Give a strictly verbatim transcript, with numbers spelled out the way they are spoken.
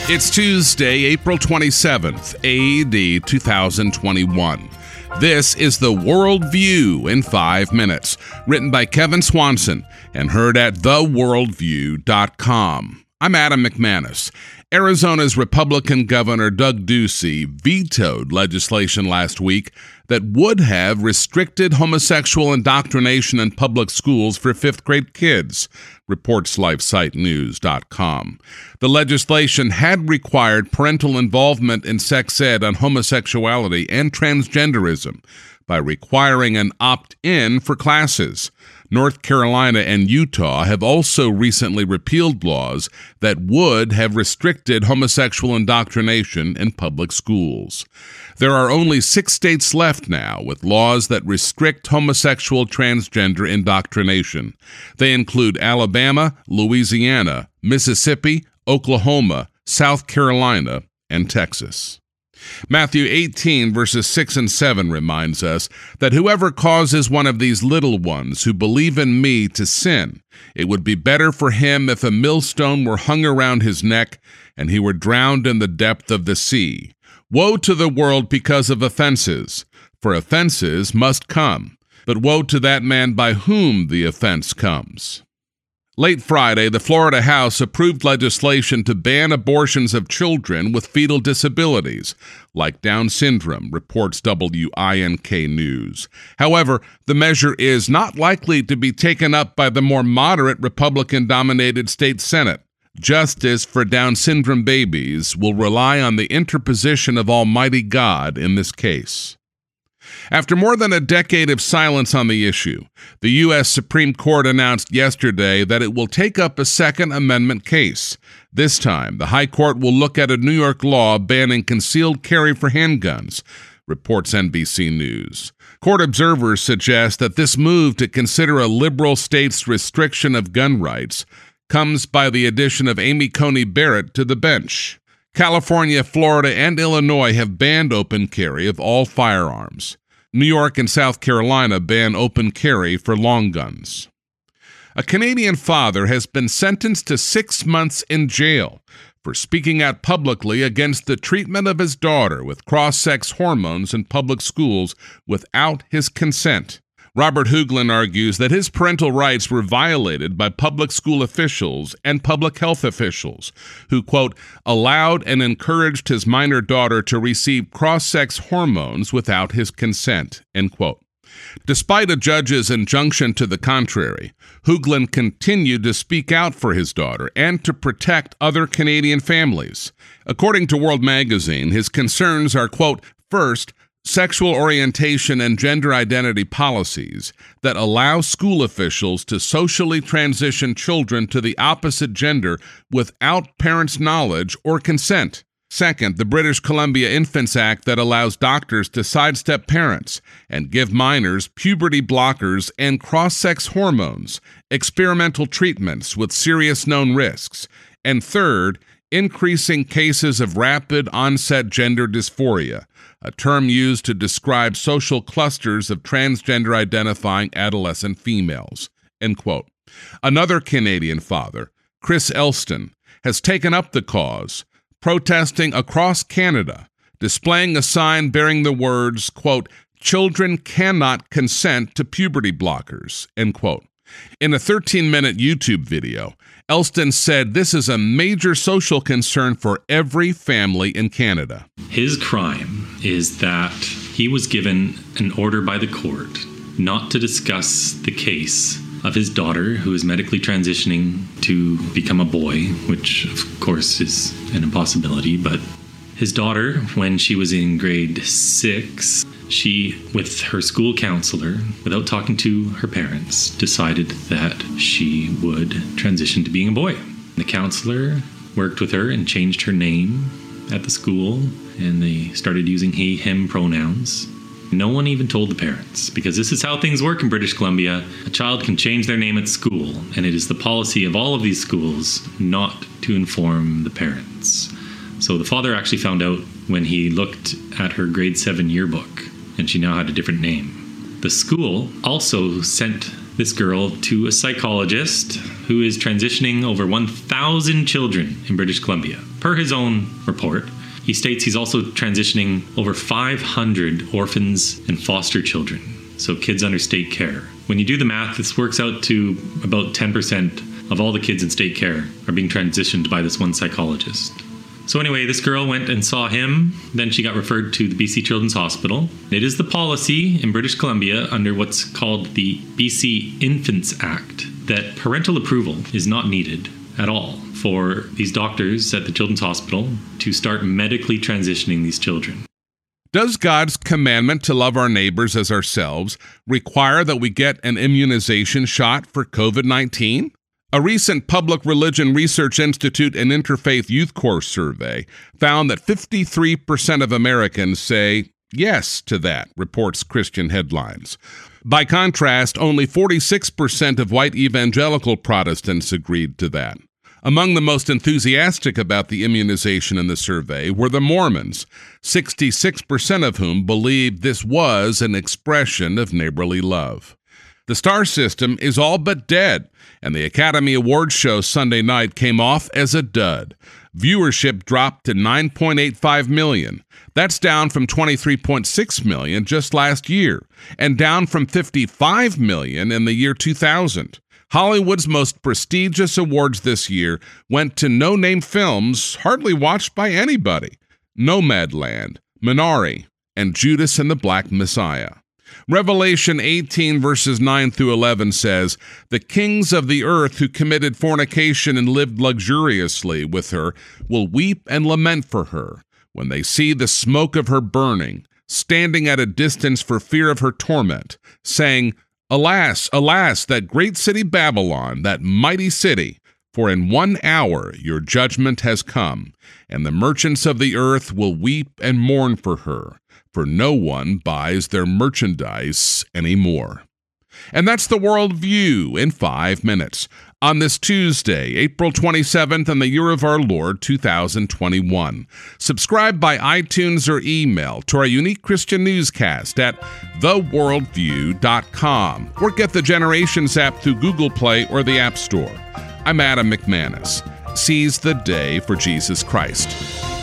It's Tuesday, April twenty-seventh, A D two thousand twenty-one. This is the World View in five minutes, written by Kevin Swanson and heard at the world view dot com. I'm Adam McManus. Arizona's Republican Governor Doug Ducey vetoed legislation last week that would have restricted homosexual indoctrination in public schools for fifth-grade kids, reports LifeSite News dot com. The legislation had required parental involvement in sex ed on homosexuality and transgenderism by requiring an opt-in for classes. North Carolina and Utah have also recently repealed laws that would have restricted homosexual indoctrination in public schools. There are only six states left now with laws that restrict homosexual transgender indoctrination. They include Alabama, Louisiana, Mississippi, Oklahoma, South Carolina, and Texas. Matthew eighteen, verses six and seven reminds us that whoever causes one of these little ones who believe in me to sin, it would be better for him if a millstone were hung around his neck and he were drowned in the depth of the sea. Woe to the world because of offenses, for offenses must come, but woe to that man by whom the offense comes. Late Friday, the Florida House approved legislation to ban abortions of children with fetal disabilities, like Down syndrome, reports W I N K News. However, the measure is not likely to be taken up by the more moderate Republican-dominated state Senate. Justice for Down syndrome babies will rely on the interposition of Almighty God in this case. After more than a decade of silence on the issue, the U S Supreme Court announced yesterday that it will take up a Second Amendment case. This time, the High Court will look at a New York law banning concealed carry for handguns, reports N B C News. Court observers suggest that this move to consider a liberal state's restriction of gun rights comes by the addition of Amy Coney Barrett to the bench. California, Florida, and Illinois have banned open carry of all firearms. New York and South Carolina ban open carry for long guns. A Canadian father has been sentenced to six months in jail for speaking out publicly against the treatment of his daughter with cross-sex hormones in public schools without his consent. Robert Hoogland argues that his parental rights were violated by public school officials and public health officials who, quote, allowed and encouraged his minor daughter to receive cross-sex hormones without his consent, end quote. Despite a judge's injunction to the contrary, Hoogland continued to speak out for his daughter and to protect other Canadian families. According to World Magazine, his concerns are, quote, first, sexual orientation and gender identity policies that allow school officials to socially transition children to the opposite gender without parents' knowledge or consent. Second, the British Columbia Infants Act that allows doctors to sidestep parents and give minors puberty blockers and cross-sex hormones, experimental treatments with serious known risks. And third, increasing cases of rapid onset gender dysphoria, a term used to describe social clusters of transgender-identifying adolescent females, end quote. Another Canadian father, Chris Elston, has taken up the cause, protesting across Canada, displaying a sign bearing the words, quote, children cannot consent to puberty blockers, end quote. In a thirteen-minute YouTube video, Elston said this is a major social concern for every family in Canada. His crime is that he was given an order by the court not to discuss the case of his daughter, who is medically transitioning to become a boy, which of course is an impossibility. But his daughter, when she was in grade six, she, with her school counselor, without talking to her parents, decided that she would transition to being a boy. The counselor worked with her and changed her name at the school, and they started using he, him pronouns. No one even told the parents, because this is how things work in British Columbia. A child can change their name at school, and it is the policy of all of these schools not to inform the parents. So the father actually found out when he looked at her grade seven yearbook, and she now had a different name. The school also sent this girl to a psychologist who is transitioning over one thousand children in British Columbia. Per his own report, he states he's also transitioning over five hundred orphans and foster children, so kids under state care. When you do the math, this works out to about ten percent of all the kids in state care are being transitioned by this one psychologist. So anyway, this girl went and saw him. Then she got referred to the B C Children's Hospital. It is the policy in British Columbia under what's called the B C Infants Act that parental approval is not needed at all for these doctors at the Children's Hospital to start medically transitioning these children. Does God's commandment to love our neighbors as ourselves require that we get an immunization shot for covid nineteen? A recent Public Religion Research Institute and Interfaith Youth Corps survey found that fifty-three percent of Americans say yes to that, reports Christian Headlines. By contrast, only forty-six percent of white evangelical Protestants agreed to that. Among the most enthusiastic about the immunization in the survey were the Mormons, sixty-six percent of whom believed this was an expression of neighborly love. The star system is all but dead, and the Academy Awards show Sunday night came off as a dud. Viewership dropped to nine point eight five million. That's down from twenty-three point six million just last year, and down from fifty-five million in the year two thousand. Hollywood's most prestigious awards this year went to no-name films hardly watched by anybody: Nomadland, Minari, and Judas and the Black Messiah. Revelation eighteen verses nine through eleven says, "The kings of the earth who committed fornication and lived luxuriously with her will weep and lament for her when they see the smoke of her burning, standing at a distance for fear of her torment, saying, Alas, alas, that great city Babylon, that mighty city, for in one hour your judgment has come, and the merchants of the earth will weep and mourn for her, for no one buys their merchandise anymore." And that's the World View in five minutes on this Tuesday, April twenty-seventh, in the year of our Lord, two thousand twenty-one. Subscribe by iTunes or email to our unique Christian newscast at the world view dot com, or get the Generations app through Google Play or the App Store. I'm Adam McManus. Seize the day for Jesus Christ.